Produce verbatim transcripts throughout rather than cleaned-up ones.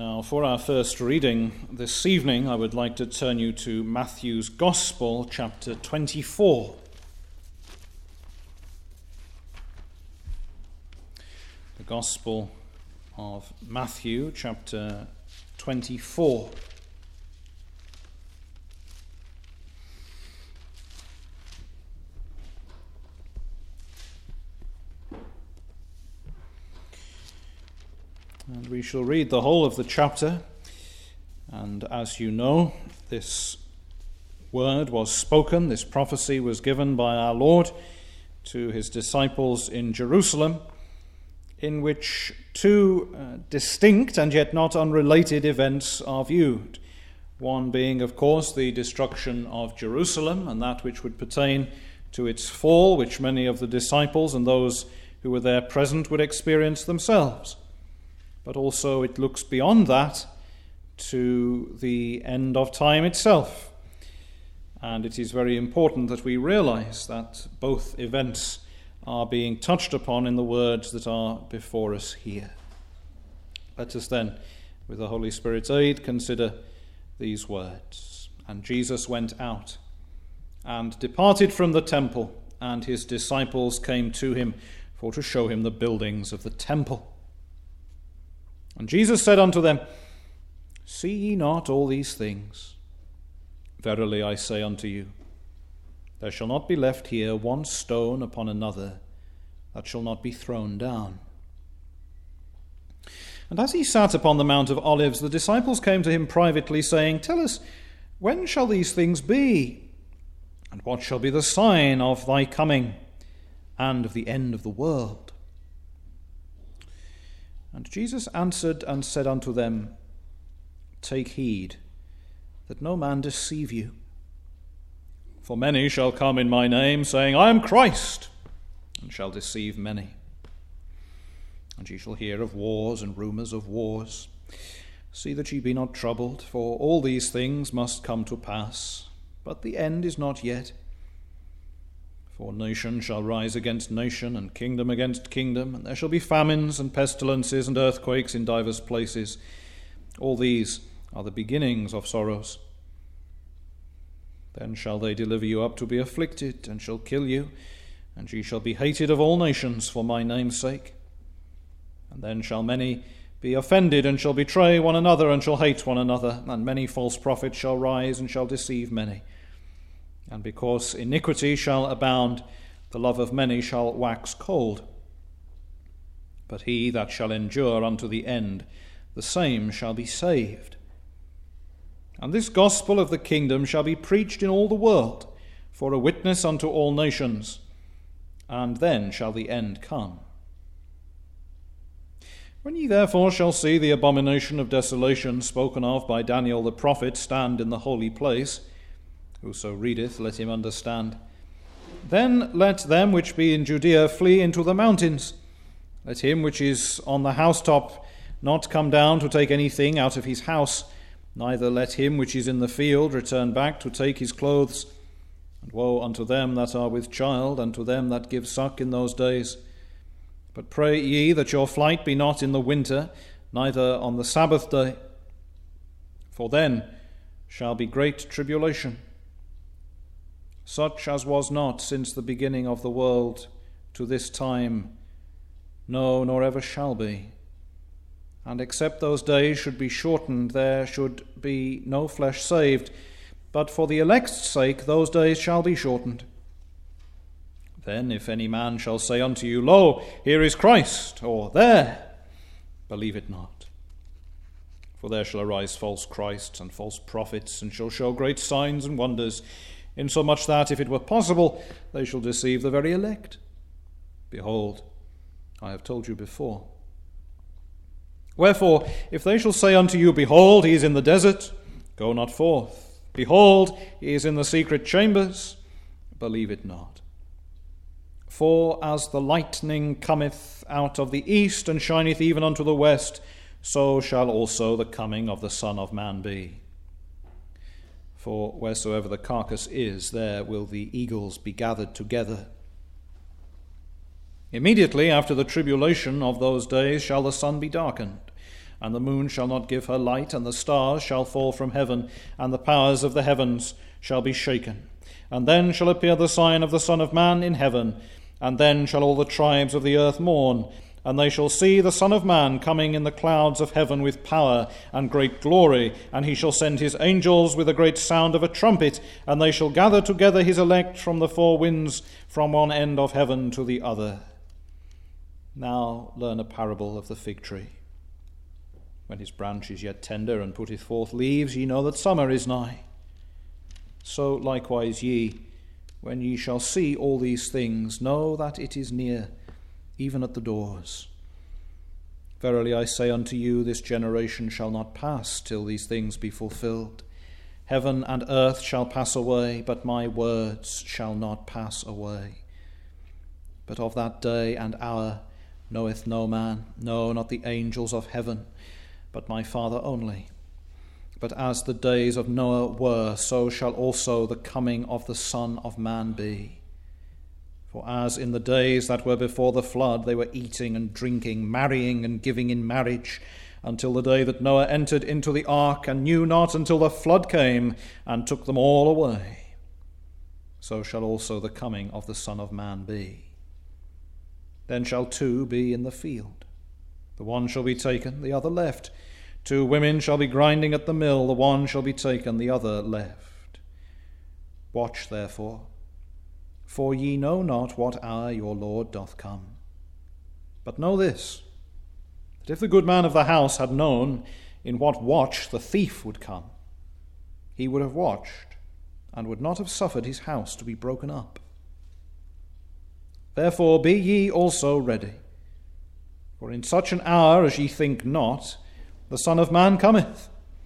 Now, for our first reading this evening, I would like to turn you to Matthew's Gospel, chapter twenty-four. The Gospel of Matthew, chapter twenty-four. And we shall read the whole of the chapter. And as you know, this word was spoken, this prophecy was given by our Lord to his disciples in Jerusalem, in which two uh, distinct and yet not unrelated events are viewed. One being, of course, the destruction of Jerusalem, and that which would pertain to its fall, which many of the disciples and those who were there present would experience themselves. But also it looks beyond that to the end of time itself. And it is very important that we realize that both events are being touched upon in the words that are before us here. Let us then, with the Holy Spirit's aid, consider these words. And Jesus went out and departed from the temple, and his disciples came to him for to show him the buildings of the temple. And Jesus said unto them, See ye not all these things? Verily I say unto you, there shall not be left here one stone upon another that shall not be thrown down. And as he sat upon the Mount of Olives, the disciples came to him privately, saying, Tell us, when shall these things be? And what shall be the sign of thy coming and of the end of the world? And Jesus answered and said unto them, Take heed that no man deceive you. For many shall come in my name, saying, I am Christ, and shall deceive many. And ye shall hear of wars and rumours of wars. See that ye be not troubled, for all these things must come to pass, but the end is not yet. For nation shall rise against nation, and kingdom against kingdom, and there shall be famines and pestilences and earthquakes in divers places. All these are the beginnings of sorrows. Then shall they deliver you up to be afflicted, and shall kill you, and ye shall be hated of all nations for my name's sake. And then shall many be offended, and shall betray one another, and shall hate one another, and many false prophets shall rise, and shall deceive many. And because iniquity shall abound, the love of many shall wax cold. But he that shall endure unto the end, the same shall be saved. And this gospel of the kingdom shall be preached in all the world, for a witness unto all nations, and then shall the end come. When ye therefore shall see the abomination of desolation spoken of by Daniel the prophet stand in the holy place, whoso readeth, let him understand. Then let them which be in Judea flee into the mountains. Let him which is on the housetop not come down to take anything out of his house, neither let him which is in the field return back to take his clothes. And woe unto them that are with child, and to them that give suck in those days. But pray ye that your flight be not in the winter, neither on the Sabbath day. For then shall be great tribulation, such as was not since the beginning of the world to this time, no, nor ever shall be. And except those days should be shortened, there should be no flesh saved. But for the elect's sake those days shall be shortened. Then if any man shall say unto you, Lo, here is Christ, or there, believe it not. For there shall arise false Christs and false prophets, and shall show great signs and wonders, insomuch that, if it were possible, they shall deceive the very elect. Behold, I have told you before. Wherefore, if they shall say unto you, Behold, he is in the desert, go not forth. Behold, he is in the secret chambers, believe it not. For as the lightning cometh out of the east, and shineth even unto the west, so shall also the coming of the Son of Man be. For wheresoever the carcass is, there will the eagles be gathered together. Immediately after the tribulation of those days shall the sun be darkened, and the moon shall not give her light, and the stars shall fall from heaven, and the powers of the heavens shall be shaken. And then shall appear the sign of the Son of Man in heaven, and then shall all the tribes of the earth mourn, and they shall see the Son of Man coming in the clouds of heaven with power and great glory, and he shall send his angels with a great sound of a trumpet, and they shall gather together his elect from the four winds, from one end of heaven to the other. Now learn a parable of the fig tree. When his branch is yet tender and putteth forth leaves, ye know that summer is nigh. So likewise ye, when ye shall see all these things, know that it is near, even at the doors. Verily I say unto you, this generation shall not pass till these things be fulfilled. Heaven and earth shall pass away, but my words shall not pass away. But of that day and hour knoweth no man, no, not the angels of heaven, but my Father only. But as the days of Noah were, so shall also the coming of the Son of Man be. For as in the days that were before the flood they were eating and drinking, marrying and giving in marriage, until the day that Noah entered into the ark, and knew not until the flood came and took them all away, so shall also the coming of the Son of Man be. Then shall two be in the field, the one shall be taken, the other left. Two women shall be grinding at the mill, the one shall be taken, the other left. Watch therefore, for ye know not what hour your Lord doth come. But know this, that if the good man of the house had known in what watch the thief would come, he would have watched, and would not have suffered his house to be broken up. Therefore be ye also ready, for in such an hour as ye think not, the Son of Man cometh.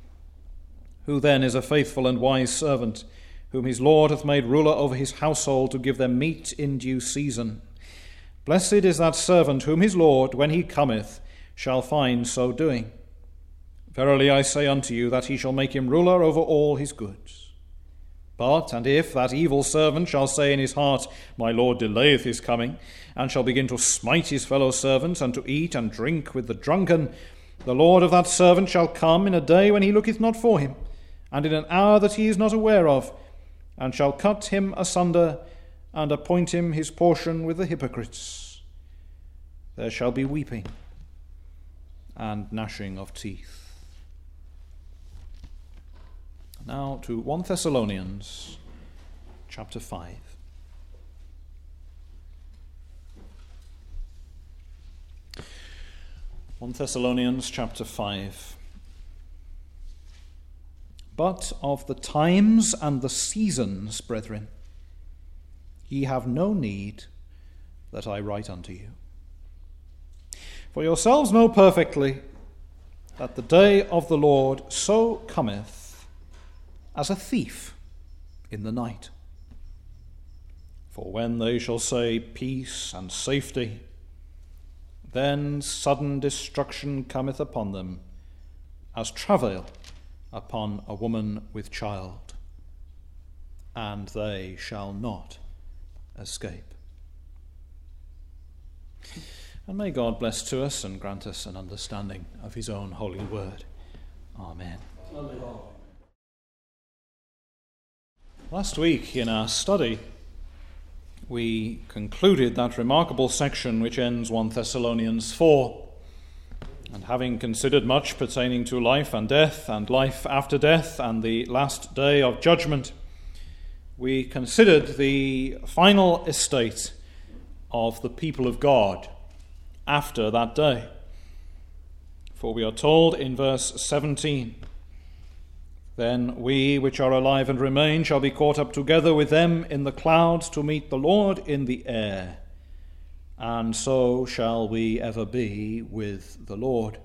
Who then is a faithful and wise servant, whom his Lord hath made ruler over his household, to give them meat in due season? Blessed is that servant whom his Lord, when he cometh, shall find so doing. Verily I say unto you, that he shall make him ruler over all his goods. But, and if that evil servant shall say in his heart, My Lord delayeth his coming, and shall begin to smite his fellow servants, and to eat and drink with the drunken, the Lord of that servant shall come in a day when he looketh not for him, and in an hour that he is not aware of, and shall cut him asunder, and appoint him his portion with the hypocrites. There shall be weeping and gnashing of teeth. Now to First Thessalonians chapter five. First Thessalonians chapter five. But of the times and the seasons, brethren, ye have no need that I write unto you. For yourselves know perfectly that the day of the Lord so cometh as a thief in the night. For when they shall say peace and safety, then sudden destruction cometh upon them, as travail upon a woman with child, and they shall not escape. And may God bless to us and grant us an understanding of his own holy word. Amen. Amen. Last week in our study, we concluded that remarkable section which ends First Thessalonians four. And having considered much pertaining to life and death, and life after death, and the last day of judgment, we considered the final estate of the people of God after that day. For we are told in verse seventeen, Then we which are alive and remain shall be caught up together with them in the clouds to meet the Lord in the air, and so shall we ever be with the Lord.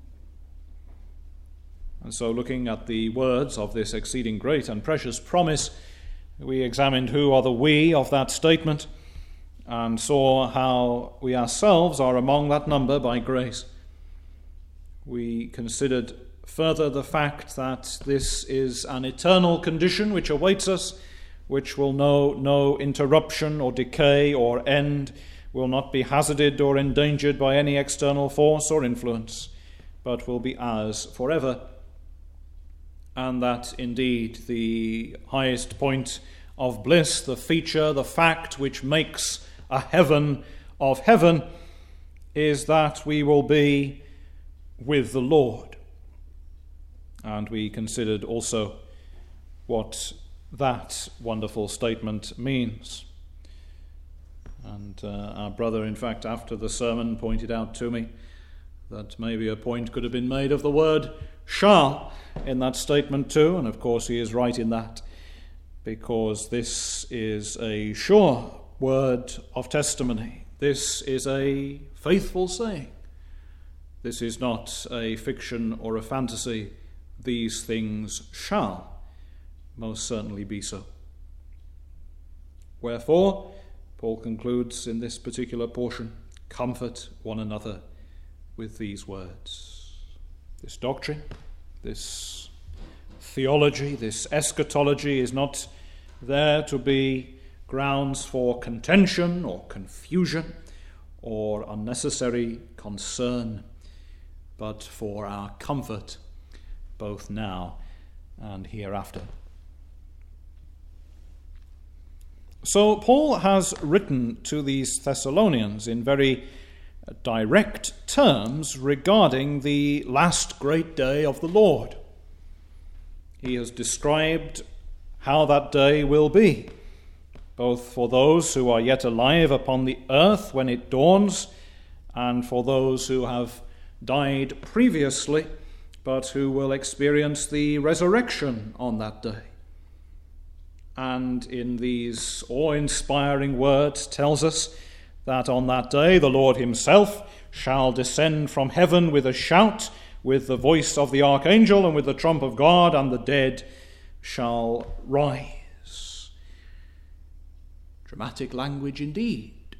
And so, looking at the words of this exceeding great and precious promise, we examined who are the we of that statement, and saw how we ourselves are among that number by grace. We considered further the fact that this is an eternal condition which awaits us, which will know no interruption or decay or end, will not be hazarded or endangered by any external force or influence, but will be ours forever. And that indeed the highest point of bliss, the feature, the fact which makes a heaven of heaven, is that we will be with the Lord. And we considered also what that wonderful statement means. And uh, our brother, in fact, after the sermon pointed out to me that maybe a point could have been made of the word shall in that statement too, and of course he is right in that, because this is a sure word of testimony. This is a faithful saying. This is not a fiction or a fantasy. These things shall most certainly be so. Wherefore, Paul concludes in this particular portion, comfort one another with these words. This doctrine, this theology, this eschatology is not there to be grounds for contention or confusion or unnecessary concern, but for our comfort both now and hereafter. So Paul has written to these Thessalonians in very direct terms regarding the last great day of the Lord. He has described how that day will be, both for those who are yet alive upon the earth when it dawns, and for those who have died previously, but who will experience the resurrection on that day. And in these awe-inspiring words tells us that on that day the Lord himself shall descend from heaven with a shout, with the voice of the archangel and with the trump of God, and the dead shall rise. Dramatic language indeed.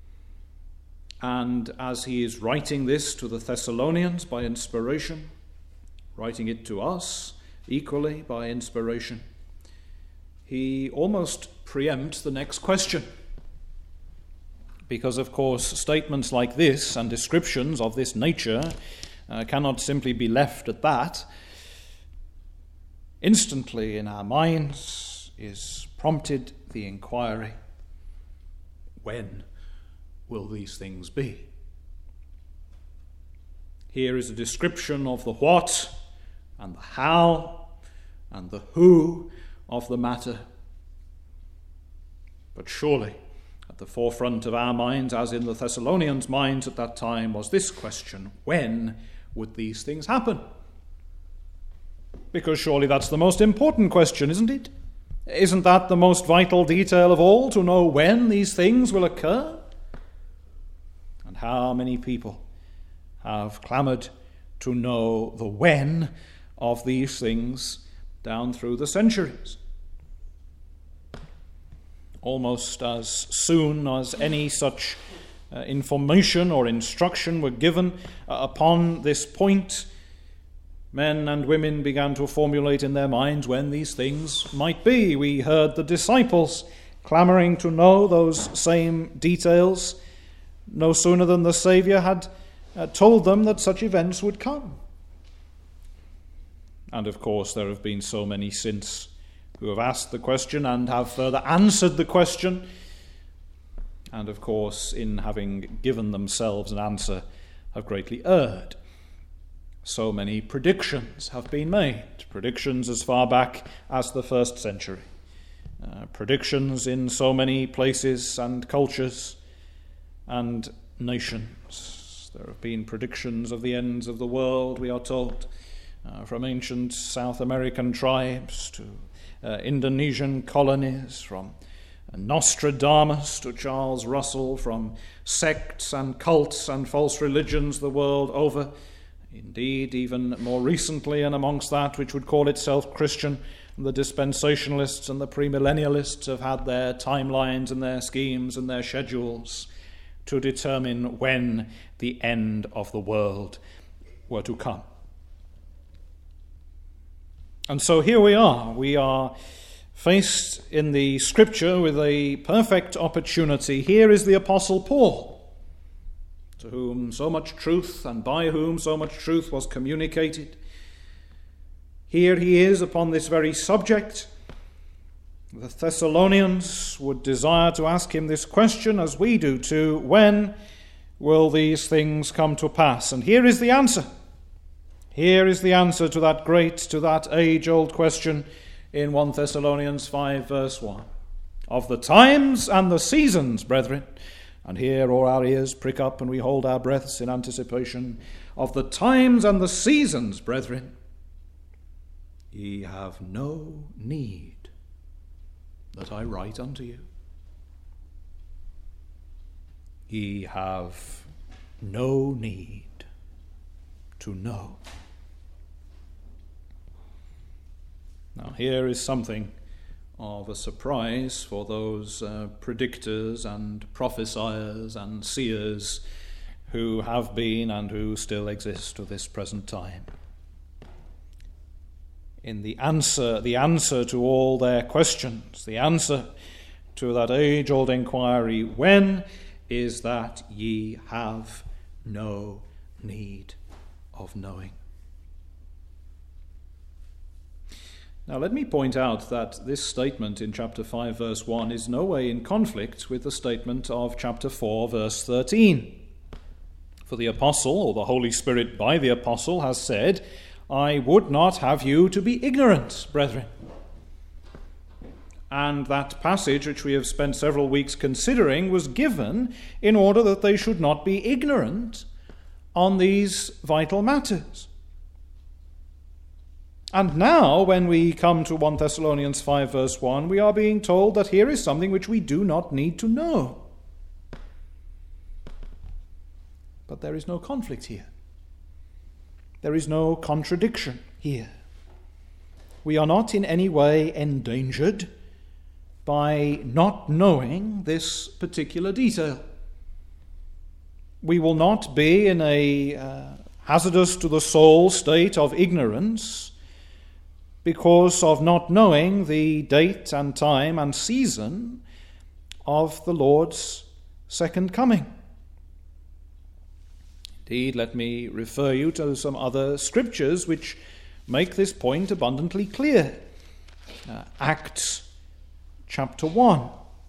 And as he is writing this to the Thessalonians by inspiration, writing it to us equally by inspiration, he almost preempts the next question. Because, of course, statements like this and descriptions of this nature uh, cannot simply be left at that. Instantly in our minds is prompted the inquiry, when will these things be? Here is a description of the what and the how and the who of the matter. But surely at the forefront of our minds, as in the Thessalonians' minds at that time, was this question: when would these things happen? Because surely that's the most important question, isn't it? Isn't that the most vital detail of all, to know when these things will occur? And how many people have clamoured to know the when of these things down through the centuries? Almost as soon as any such uh, information or instruction were given uh, upon this point, men and women began to formulate in their minds when these things might be. We heard the disciples clamouring to know those same details no sooner than the Saviour had uh, told them that such events would come. And of course there have been so many since who have asked the question and have further answered the question, and of course in having given themselves an answer have greatly erred. So many predictions have been made, predictions as far back as the first century, uh, predictions in so many places and cultures and nations. There have been predictions of the ends of the world, we are told, uh, from ancient South American tribes to uh, Indonesian colonies, from Nostradamus to Charles Russell, from sects and cults and false religions the world over. Indeed, even more recently, and amongst that which would call itself Christian, the dispensationalists and the premillennialists have had their timelines and their schemes and their schedules to determine when the end of the world were to come. And so here we are. We are faced in the Scripture with a perfect opportunity. Here is the Apostle Paul to whom so much truth and by whom so much truth was communicated. Here he is upon this very subject. The Thessalonians would desire to ask him this question, as we do too: when will these things come to pass? And here is the answer. Here is the answer to that great, to that age-old question in First Thessalonians five, verse one. Of the times and the seasons, brethren, and here all our ears prick up and we hold our breaths in anticipation. Of the times and the seasons, brethren, ye have no need that I write unto you. Ye have no need to know. Now here is something of a surprise for those uh, predictors and prophesiers and seers who have been and who still exist to this present time. In the answer, the answer to all their questions, the answer to that age-old inquiry, when, is that ye have no need of knowing. Now let me point out that this statement in chapter five, verse one is no way in conflict with the statement of chapter four, verse thirteen. For the apostle, or the Holy Spirit by the apostle, has said, I would not have you to be ignorant, brethren. And that passage, which we have spent several weeks considering, was given in order that they should not be ignorant on these vital matters. And now, when we come to First Thessalonians five, verse one, we are being told that here is something which we do not need to know. But there is no conflict here. There is no contradiction here. We are not in any way endangered by not knowing this particular detail. We will not be in a uh, hazardous to the soul state of ignorance because of not knowing the date and time and season of the Lord's second coming. Indeed, let me refer you to some other scriptures which make this point abundantly clear. Uh, Acts chapter one.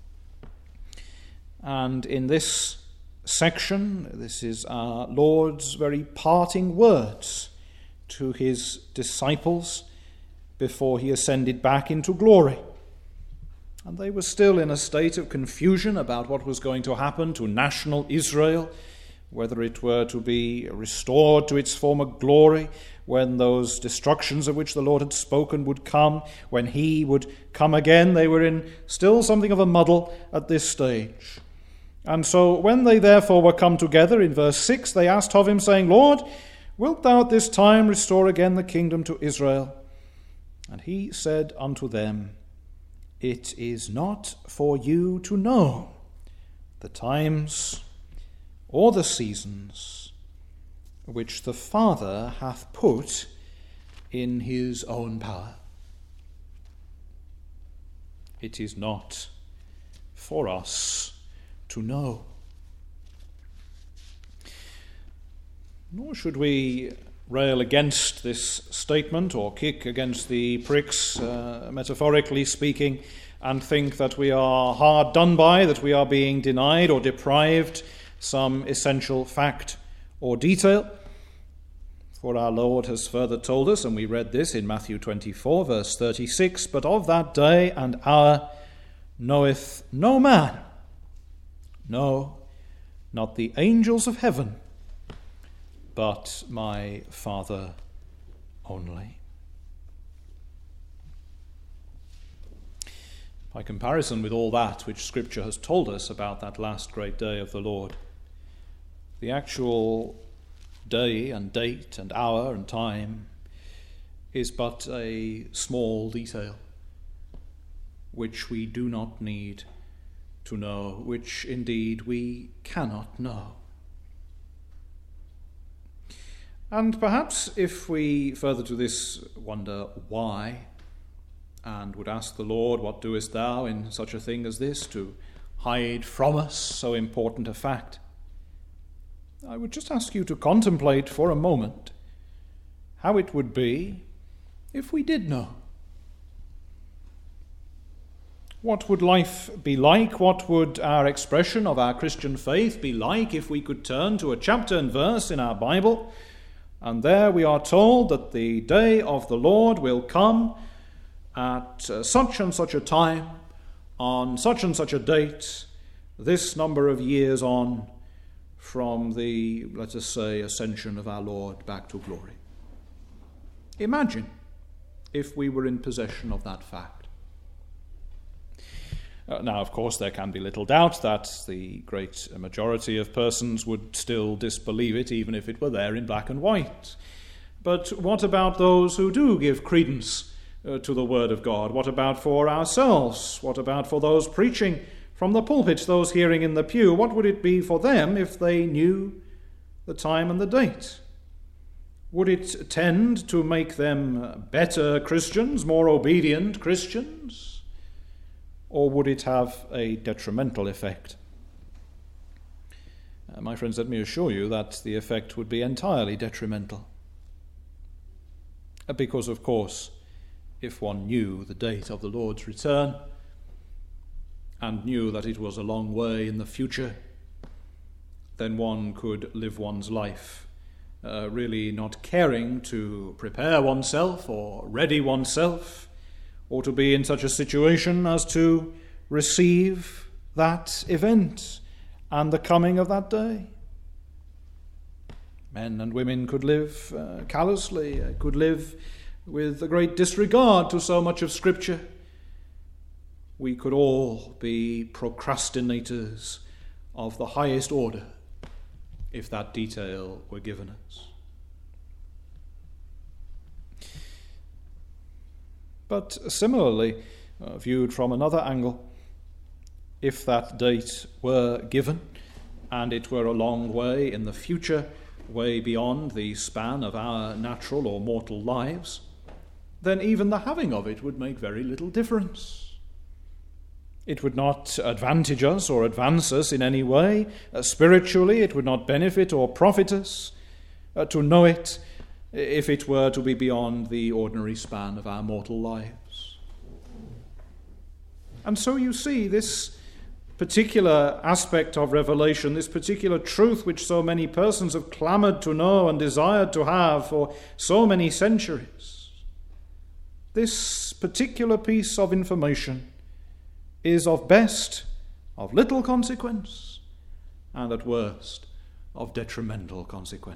And in this section, this is our Lord's very parting words to his disciples before he ascended back into glory. And they were still in a state of confusion about what was going to happen to national Israel, whether it were to be restored to its former glory, when those destructions of which the Lord had spoken would come, when he would come again. They were in still something of a muddle at this stage. And so when they therefore were come together, in verse six, they asked of him, saying, Lord, wilt thou at this time restore again the kingdom to Israel? And he said unto them, It is not for you to know the times or the seasons which the Father hath put in his own power. It is not for us to know. Nor should we rail against this statement or kick against the pricks, uh, metaphorically speaking, and think that we are hard done by, that we are being denied or deprived some essential fact or detail. For our Lord has further told us, and we read this in Matthew twenty-four, verse thirty-six, But of that day and hour knoweth no man, no, not the angels of heaven, but my Father only. By comparison with all that which Scripture has told us about that last great day of the Lord, the actual day and date and hour and time is but a small detail which we do not need to know, which indeed we cannot know. And perhaps if we further to this wonder why, and would ask the Lord, what doest thou in such a thing as this to hide from us so important a fact? I would just ask you to contemplate for a moment how it would be if we did know. What would life be like? What would our expression of our Christian faith be like if we could turn to a chapter and verse in our Bible, and there we are told that the day of the Lord will come at uh, such and such a time, on such and such a date, this number of years on from the, let us say, ascension of our Lord back to glory. Imagine if we were in possession of that fact. Uh, now, of course, there can be little doubt that the great majority of persons would still disbelieve it, even if it were there in black and white. But what about those who do give credence uh, to the Word of God? What about for ourselves? What about for those preaching from the pulpit, those hearing in the pew? What would it be for them if they knew the time and the date? Would it tend to make them better Christians, more obedient Christians? Or would it have a detrimental effect? Uh, my friends, let me assure you that the effect would be entirely detrimental. Uh, because, of course, if one knew the date of the Lord's return and knew that it was a long way in the future, then one could live one's life uh, really not caring to prepare oneself or ready oneself, or to be in such a situation as to receive that event and the coming of that day. Men and women could live uh, callously, uh, could live with a great disregard to so much of Scripture. We could all be procrastinators of the highest order if that detail were given us. But similarly, uh, viewed from another angle, if that date were given and it were a long way in the future, way beyond the span of our natural or mortal lives, then even the having of it would make very little difference. It would not advantage us or advance us in any way. Uh, spiritually, it would not benefit or profit us uh, to know it, if it were to be beyond the ordinary span of our mortal lives. And so you see, this particular aspect of Revelation, this particular truth which so many persons have clamoured to know and desired to have for so many centuries, this particular piece of information is of best of little consequence, and at worst of detrimental consequence.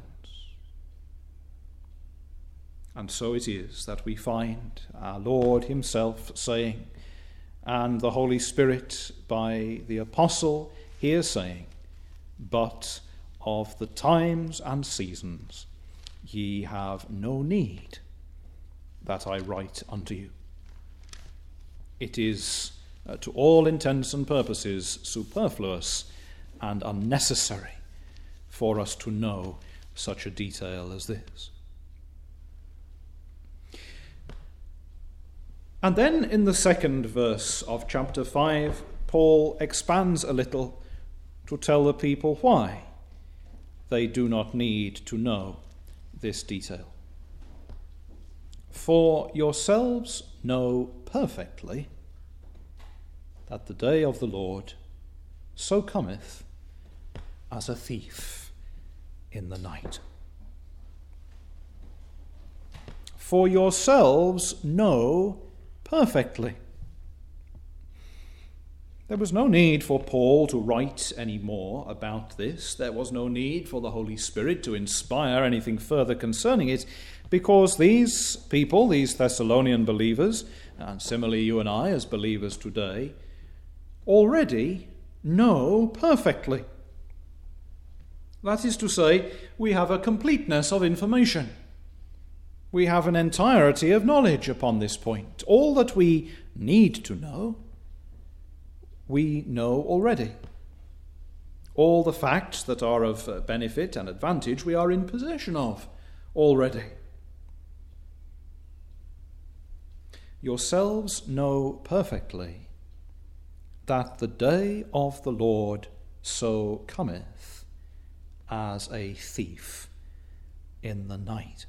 And so it is that we find our Lord himself saying, and the Holy Spirit by the Apostle here saying, but of the times and seasons ye have no need that I write unto you. It is uh, to all intents and purposes superfluous and unnecessary for us to know such a detail as this. And then in the second verse of chapter five, Paul expands a little to tell the people why they do not need to know this detail. For yourselves know perfectly that the day of the Lord so cometh as a thief in the night. For yourselves know perfectly. There was no need for Paul to write any more about this. There was no need for the Holy Spirit to inspire anything further concerning it, because these people, these Thessalonian believers, and similarly you and I as believers today, already know perfectly. That is to say, we have a completeness of information. We have an entirety of knowledge upon this point. All that we need to know, we know already. All the facts that are of benefit and advantage we are in possession of already. Yourselves know perfectly that the day of the Lord so cometh as a thief in the night.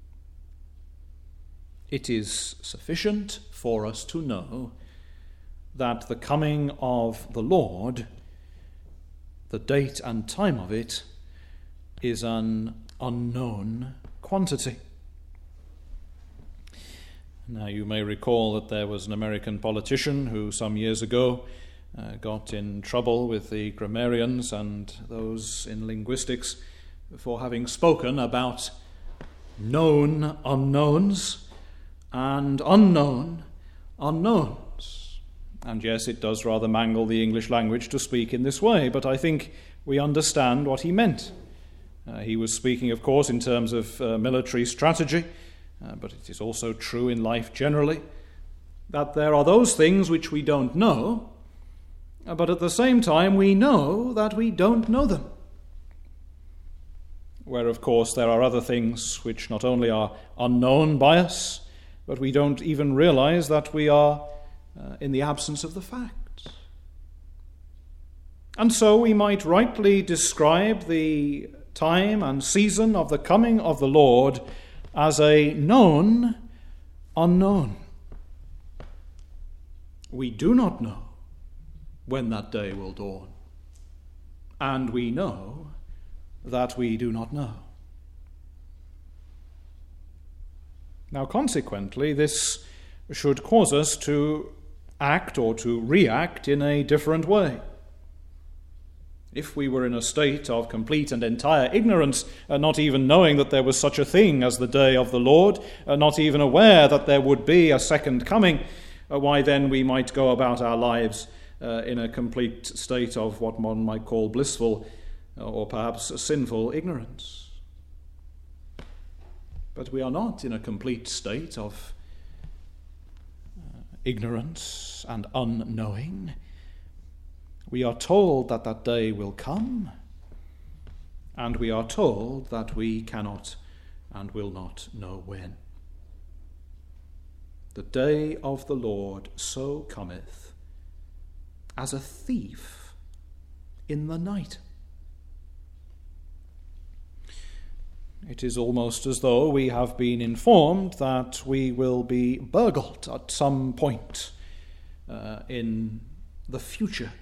It is sufficient for us to know that the coming of the Lord, the date and time of it, is an unknown quantity. Now, you may recall that there was an American politician who some years ago uh, got in trouble with the grammarians and those in linguistics for having spoken about known unknowns and unknown unknowns. And yes, it does rather mangle the English language to speak in this way, but I think we understand what he meant. Uh, he was speaking, of course, in terms of uh, military strategy, uh, but it is also true in life generally, that there are those things which we don't know, uh, but at the same time we know that we don't know them. Where, of course, there are other things which not only are unknown by us, but we don't even realize that we are uh, in the absence of the facts. And so we might rightly describe the time and season of the coming of the Lord as a known unknown. We do not know when that day will dawn, and we know that we do not know. Now, consequently, this should cause us to act or to react in a different way. If we were in a state of complete and entire ignorance, uh, not even knowing that there was such a thing as the day of the Lord, uh, not even aware that there would be a second coming, uh, why then we might go about our lives uh, in a complete state of what one might call blissful uh, or perhaps sinful ignorance. But we are not in a complete state of uh, ignorance and unknowing. We are told that that day will come, and we are told that we cannot and will not know when. The day of the Lord so cometh, as a thief in the night. It is almost as though we have been informed that we will be burgled at some point uh, in the future.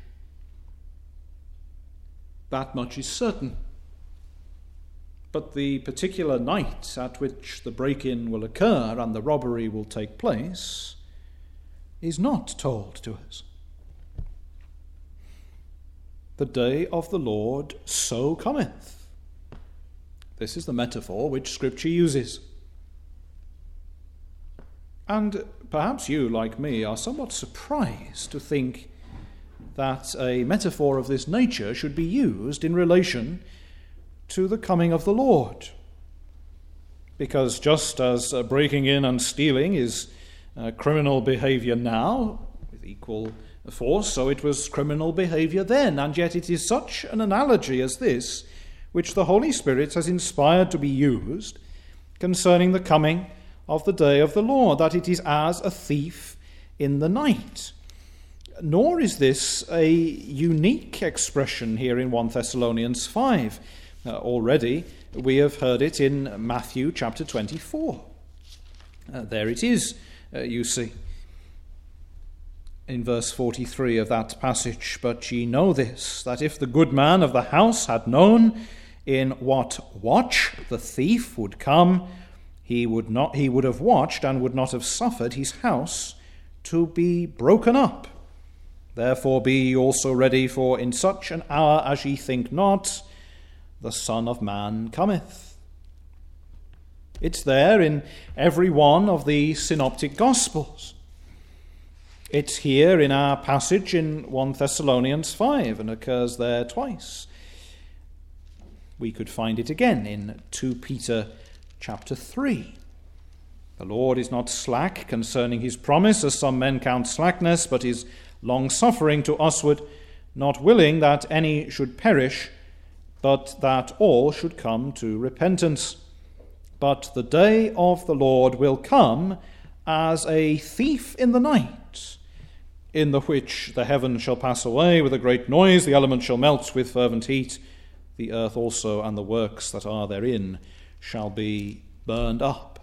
That much is certain. But the particular night at which the break-in will occur and the robbery will take place is not told to us. The day of the Lord so cometh. This is the metaphor which Scripture uses. And perhaps you, like me, are somewhat surprised to think that a metaphor of this nature should be used in relation to the coming of the Lord. Because just as uh, breaking in and stealing is uh, criminal behavior now, with equal force, so it was criminal behavior then, and yet it is such an analogy as this which the Holy Spirit has inspired to be used concerning the coming of the day of the Lord, that it is as a thief in the night. Nor is this a unique expression here in First Thessalonians five. Uh, already we have heard it in Matthew chapter twenty-four. Uh, there it is, uh, you see, in verse forty-three of that passage. But ye know this, that if the good man of the house had known in what watch the thief would come, he would not he would have watched and would not have suffered his house to be broken up. Therefore be ye also ready, for in such an hour as ye think not, the Son of Man cometh. It's there in every one of the synoptic Gospels. It's here in our passage in First Thessalonians five and occurs there twice. We could find it again in Second Peter chapter three. The Lord is not slack concerning his promise, as some men count slackness, but is long-suffering to usward, not willing that any should perish, but that all should come to repentance. But the day of the Lord will come as a thief in the night, in the which the heavens shall pass away with a great noise, the elements shall melt with fervent heat, the earth also and the works that are therein shall be burned up.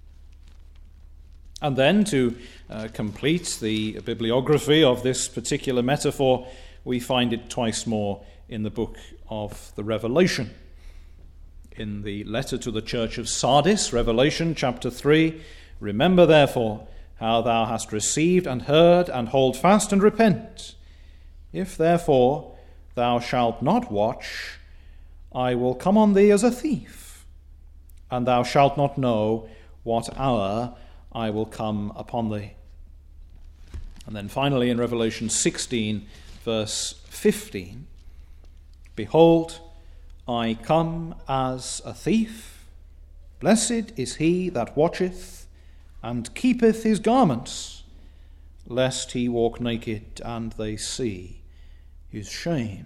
And then, to uh, complete the bibliography of this particular metaphor, we find it twice more in the book of the Revelation. In the letter to the church of Sardis, Revelation chapter three, "Remember therefore how thou hast received and heard, and hold fast and repent. If therefore thou shalt not watch, I will come on thee as a thief, and thou shalt not know what hour I will come upon thee." And then finally in Revelation sixteen, verse fifteen, "Behold, I come as a thief. Blessed is he that watcheth and keepeth his garments, lest he walk naked and they see his shame."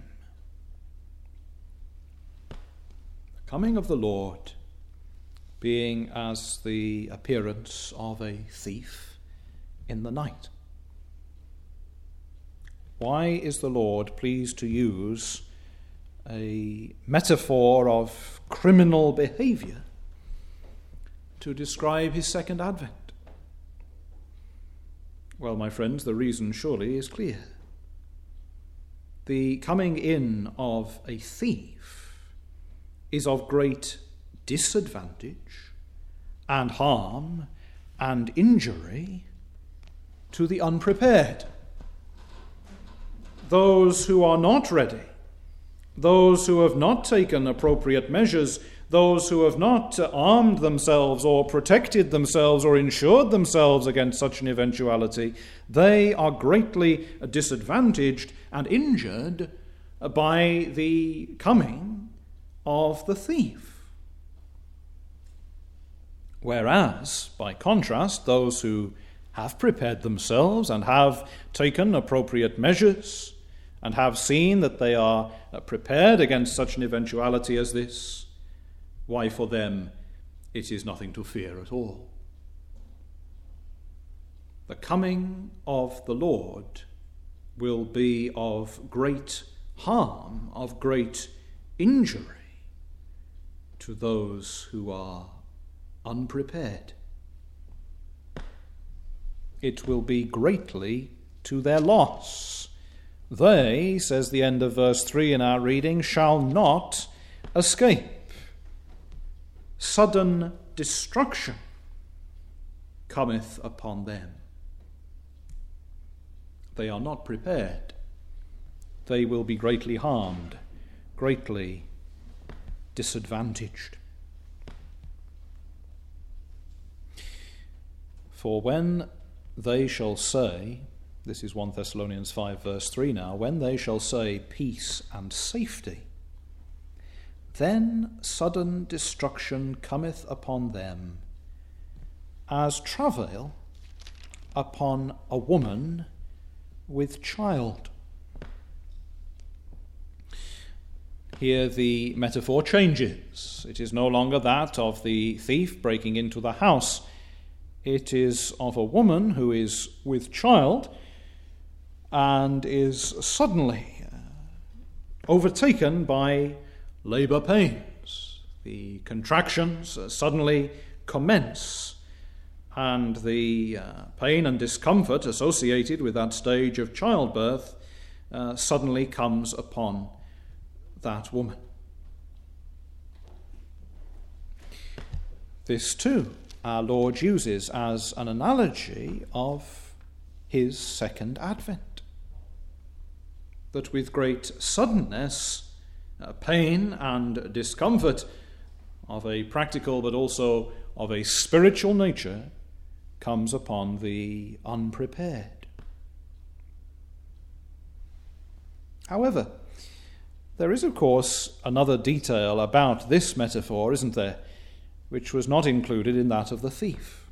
The coming of the Lord being as the appearance of a thief in the night. Why is the Lord pleased to use a metaphor of criminal behavior to describe his second advent? Well, my friends, the reason surely is clear. The coming in of a thief is of great disadvantage and harm and injury to the unprepared. Those who are not ready, those who have not taken appropriate measures, those who have not armed themselves or protected themselves or insured themselves against such an eventuality, they are greatly disadvantaged and injured by the coming of the thief. Whereas, by contrast, those who have prepared themselves and have taken appropriate measures and have seen that they are prepared against such an eventuality as this, why, for them, it is nothing to fear at all. The coming of the Lord will be of great harm, of great injury to those who are unprepared. It will be greatly to their loss. They, says the end of verse three in our reading, shall not escape. Sudden destruction cometh upon them. They are not prepared. They will be greatly harmed, greatly disadvantaged. For when they shall say, this is First Thessalonians five verse three now, when they shall say peace and safety, then sudden destruction cometh upon them, as travail upon a woman with child. Here the metaphor changes. It is no longer that of the thief breaking into the house. It is of a woman who is with child and is suddenly overtaken by labor pains. The contractions suddenly commence, and the uh, pain and discomfort associated with that stage of childbirth uh, suddenly comes upon that woman. This too our Lord uses as an analogy of his second advent. That with great suddenness, uh, pain and discomfort of a practical but also of a spiritual nature comes upon the unprepared. However, there is, of course, another detail about this metaphor, isn't there, which was not included in that of the thief.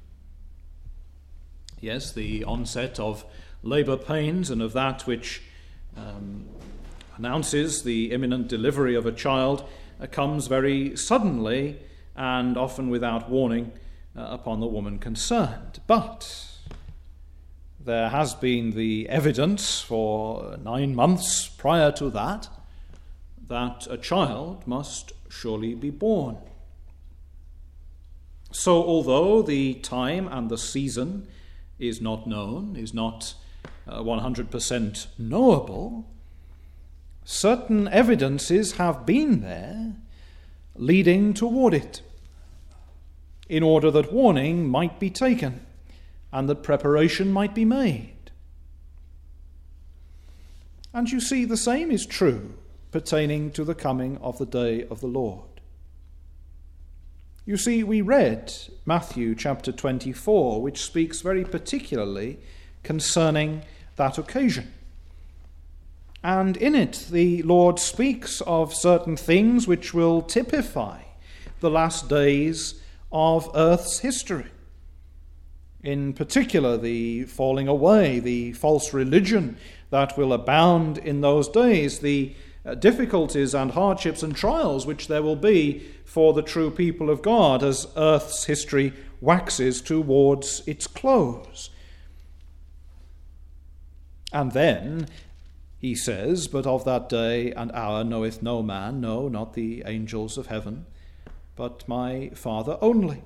Yes, the onset of labour pains and of that which um, announces the imminent delivery of a child uh, comes very suddenly and often without warning uh, upon the woman concerned. But there has been the evidence for nine months prior to that that a child must surely be born. So although the time and the season is not known, is not uh, one hundred percent knowable, certain evidences have been there leading toward it, in order that warning might be taken and that preparation might be made. And you see, the same is true pertaining to the coming of the day of the Lord. You see, we read Matthew chapter twenty-four, which speaks very particularly concerning that occasion. And in it, the Lord speaks of certain things which will typify the last days of earth's history. In particular, the falling away, the false religion that will abound in those days, the uh, difficulties and hardships and trials which there will be for the true people of God as earth's history waxes towards its close. And then he says, "But of that day and hour knoweth no man, no, not the angels of heaven, but my Father only."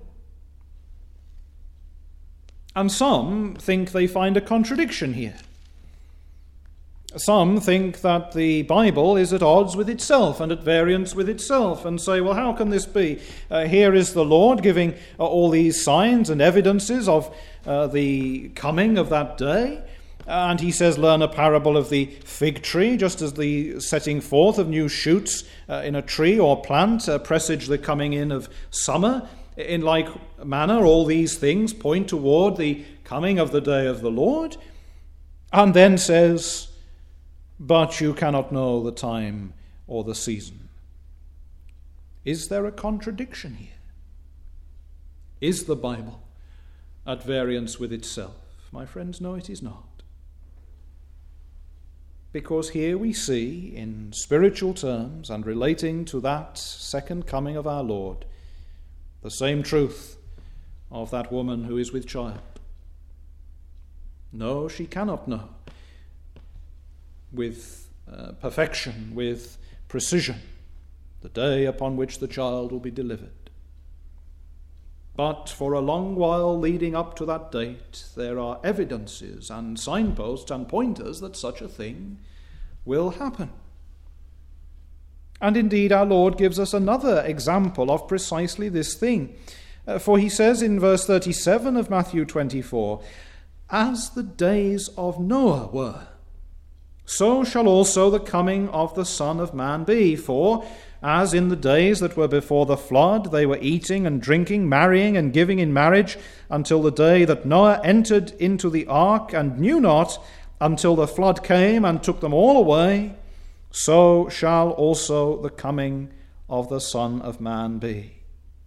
And some think they find a contradiction here. Some think that the Bible is at odds with itself and at variance with itself, and say, well, how can this be? Uh, here is the Lord giving uh, all these signs and evidences of uh, the coming of that day. And he says, learn a parable of the fig tree, just as the setting forth of new shoots uh, in a tree or plant uh, presage the coming in of summer. In like manner, all these things point toward the coming of the day of the Lord. And then says, but you cannot know the time or the season. Is there a contradiction here? Is the Bible at variance with itself? My friends, no, it is not. Because here we see, in spiritual terms and relating to that second coming of our Lord, the same truth of that woman who is with child. No, she cannot know with uh, perfection, with precision, the day upon which the child will be delivered. But for a long while leading up to that date, there are evidences and signposts and pointers that such a thing will happen. And indeed, our Lord gives us another example of precisely this thing. Uh, for he says in verse thirty-seven of Matthew twenty-four, as the days of Noah were, so shall also the coming of the Son of Man be. For as in the days that were before the flood, they were eating and drinking, marrying and giving in marriage, until the day that Noah entered into the ark, and knew not, until the flood came and took them all away, so shall also the coming of the Son of Man be.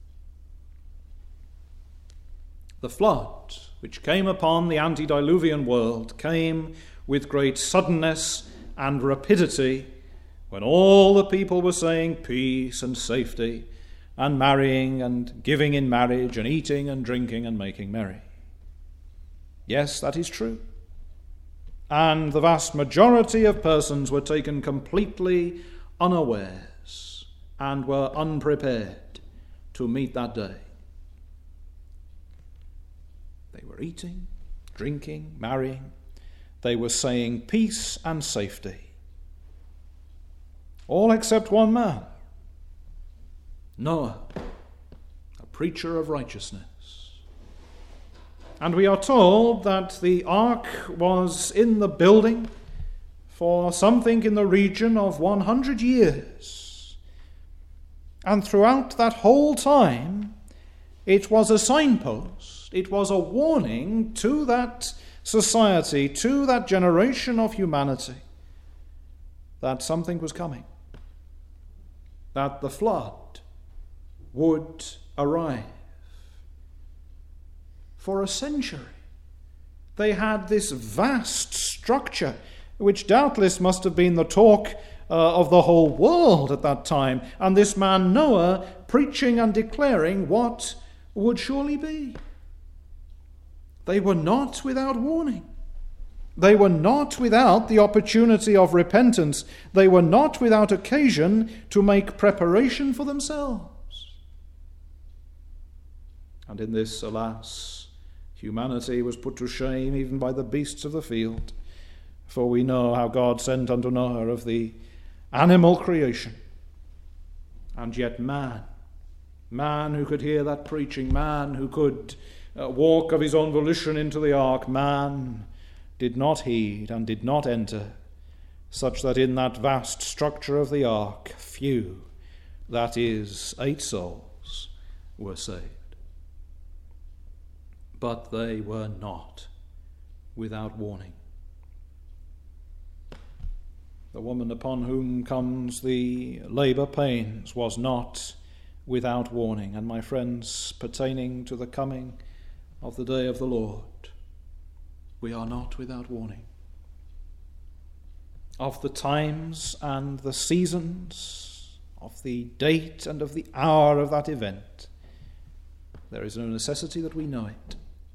The flood, which came upon the antediluvian world, came with great suddenness and rapidity, when all the people were saying peace and safety, and marrying and giving in marriage, and eating and drinking and making merry. Yes, that is true. And the vast majority of persons were taken completely unawares and were unprepared to meet that day. They were eating, drinking, marrying. They were saying peace and safety. All except one man, Noah, a preacher of righteousness. And we are told that the ark was in the building for something in the region of one hundred years. And throughout that whole time, it was a signpost, it was a warning to that society, to that generation of humanity, that something was coming, that the flood would arrive. For a century, they had this vast structure, which doubtless must have been the talk uh, of the whole world at that time, and this man Noah preaching and declaring what would surely be. They were not without warning. They were not without the opportunity of repentance. They were not without occasion to make preparation for themselves. And in this, alas, humanity was put to shame even by the beasts of the field. For we know how God sent unto Noah of the animal creation. And yet man, man who could hear that preaching, man who could uh, walk of his own volition into the ark, man did not heed and did not enter, such that in that vast structure of the ark, few, that is, eight souls, were saved. But they were not without warning. The woman upon whom comes the labour pains was not without warning. And my friends, pertaining to the coming of the day of the Lord, we are not without warning. Of the times and the seasons, of the date and of the hour of that event, there is no necessity that we know it.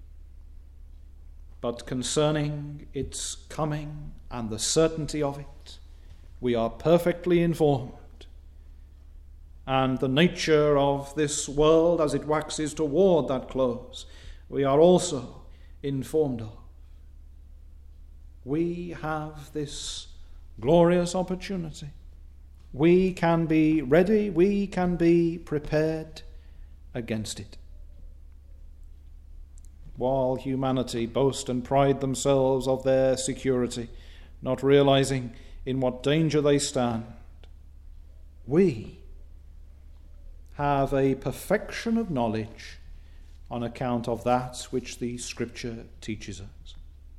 But concerning its coming and the certainty of it, we are perfectly informed. And the nature of this world as it waxes toward that close, we are also informed of. We have this glorious opportunity. We can be ready, we can be prepared against it. While humanity boast and pride themselves of their security, not realizing in what danger they stand, we have a perfection of knowledge on account of that which the Scripture teaches us.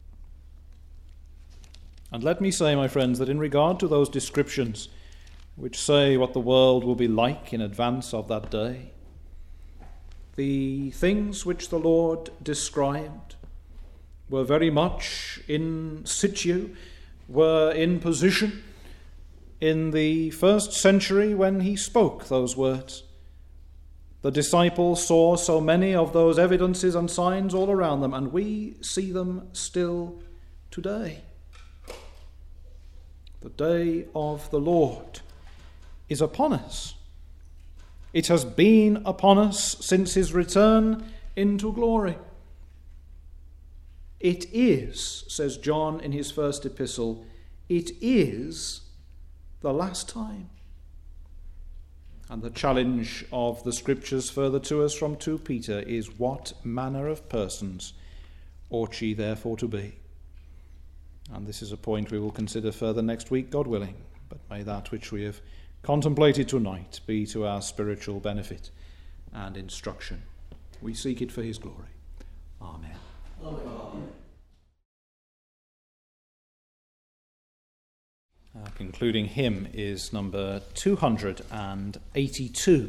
And let me say, my friends, that in regard to those descriptions which say what the world will be like in advance of that day, the things which the Lord described were very much in situ, were in position in the first century when he spoke those words. The disciples saw so many of those evidences and signs all around them, and we see them still today. The day of the Lord is upon us. It has been upon us since his return into glory. It is, says John in his first epistle, it is the last time. And the challenge of the Scriptures further to us from Second Peter is, what manner of persons ought ye therefore to be? And this is a point we will consider further next week, God willing. But may that which we have contemplated tonight be to our spiritual benefit and instruction. We seek it for his glory. Amen. Amen. Our concluding hymn is number two hundred eighty-two.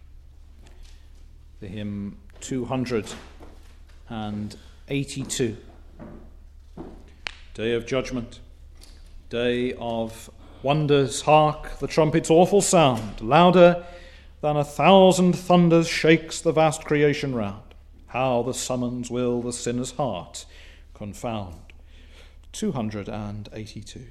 The hymn two hundred eighty-two. Day of judgment, day of wonders, hark, the trumpet's awful sound, louder than a thousand thunders shakes the vast creation round. How the summons will the sinner's heart confound. two hundred eighty-two.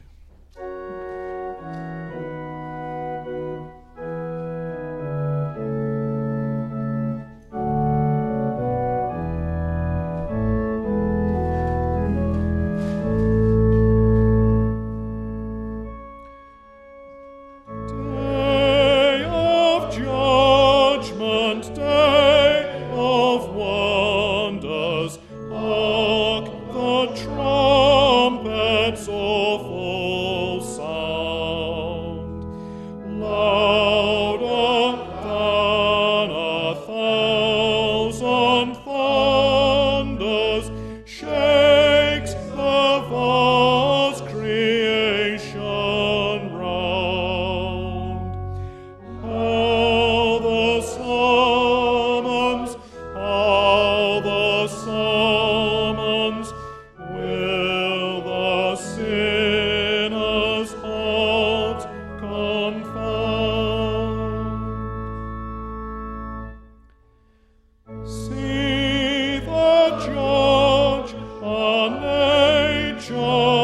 See the judge, a nature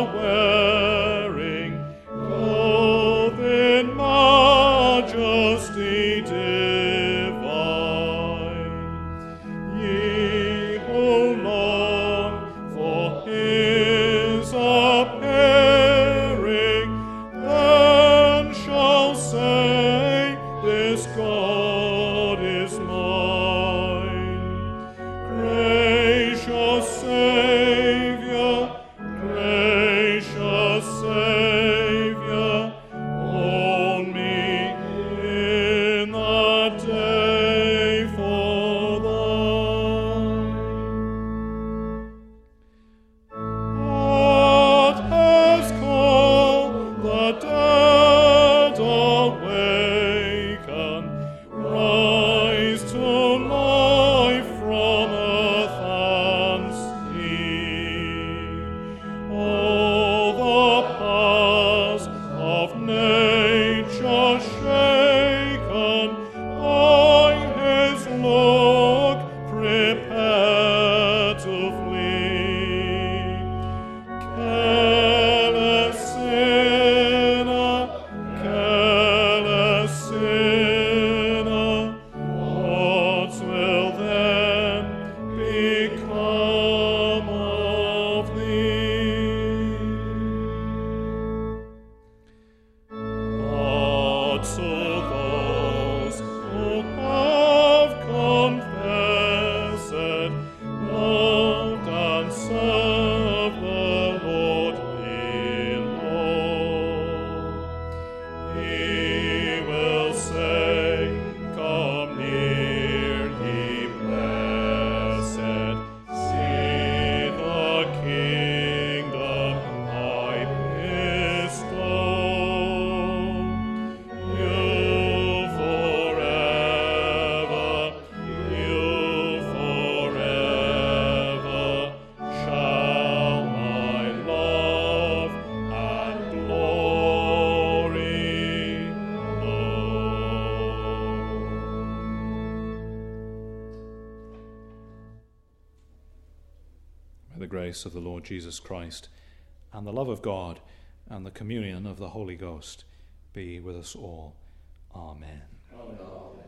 May the grace of the Lord Jesus Christ and the love of God and the communion of the Holy Ghost be with us all. Amen. Amen.